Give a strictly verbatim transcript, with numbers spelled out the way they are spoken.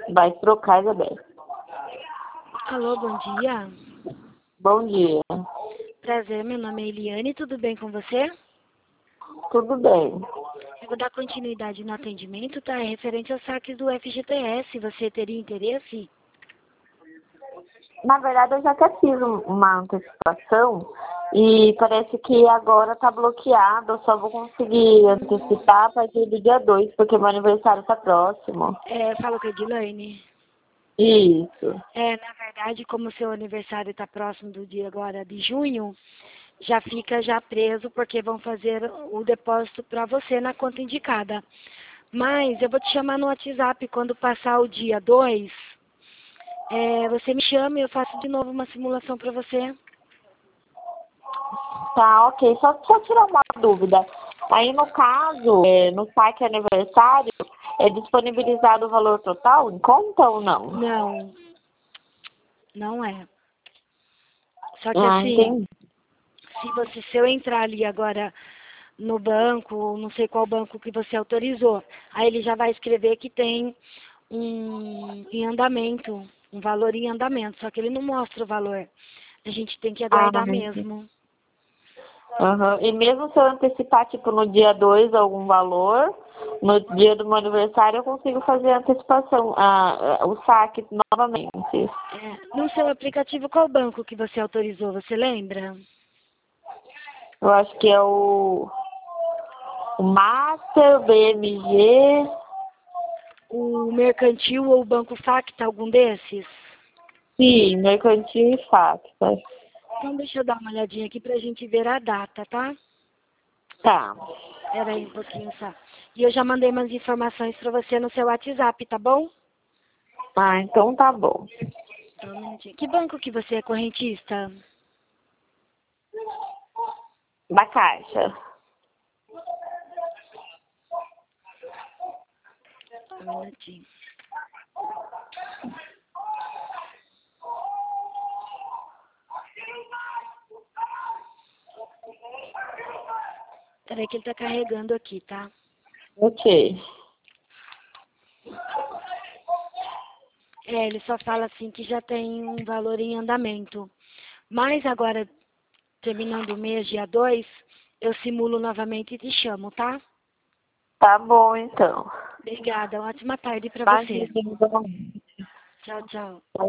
Vai trocar, Isabel. Alô, bom dia. Bom dia. Prazer, meu nome é Eliane, tudo bem com você? Tudo bem. Eu vou dar continuidade no atendimento, tá? É referente aos saques do F G T S, você teria interesse? Na verdade, eu já até fiz um- uma antecipação e parece que agora tá bloqueado. Eu só vou conseguir antecipar a partir do dia dois, porque meu aniversário tá próximo. É, falo com a Edilane. Isso. É, na verdade, como o seu aniversário está próximo do dia agora de junho, já fica já preso, porque vão fazer o depósito para você na conta indicada. Mas eu vou te chamar no WhatsApp quando passar o dia dois. É, você me chama e eu faço de novo uma simulação para você. Tá, ok. Só, só tirar uma dúvida. Aí, no caso, é, no saque aniversário, é disponibilizado o valor total em conta ou não? Não, não é. Só que Ah, assim, entendi. se você, se eu entrar ali agora no banco, não sei qual banco que você autorizou, aí ele já vai escrever que tem um em andamento, um valor em andamento, só que ele não mostra o valor. A gente tem que Ah, aguardar entendi. mesmo. Aham. E mesmo se eu antecipar, tipo, no dia dois algum valor, no dia do meu aniversário eu consigo fazer a antecipação, a, a- o saque novamente. É, no seu aplicativo, qual banco que você autorizou, você lembra? Eu acho que é o, o Master, o B M G. O Mercantil ou o Banco Facta, algum desses? Sim, Mercantil e Facta. Então deixa eu dar uma olhadinha aqui pra gente ver a data, tá? Tá. Espera aí um pouquinho só. E eu já mandei umas informações pra você no seu WhatsApp, tá bom? Ah, então tá bom. Só um minutinho. Que banco que você é correntista? Da Caixa. Só um minutinho. Peraí que ele tá carregando aqui, tá? Ok. É, ele só fala assim que já tem um valor em andamento. Mas agora, terminando o mês, dia dois, eu simulo novamente e te chamo, tá? Tá bom, então. Obrigada. Ótima tarde pra você. Imagina, então. Tchau, tchau.